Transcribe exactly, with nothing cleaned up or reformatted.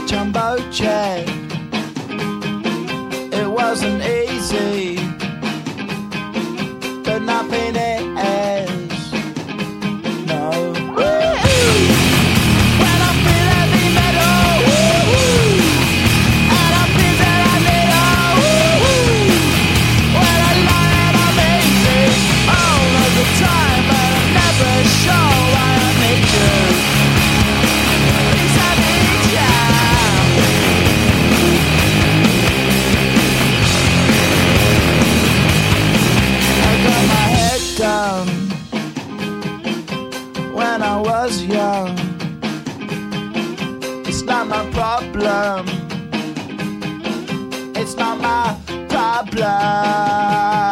jumbo jet. It wasn't easy, but nothing is. No. When I feel heavy metal, and I feel that I need a when I lie and I'm easy all of the time, but I'm never sure why I need you. Please have me down. I got my head down when I was young. It's not my problem. It's not my problem.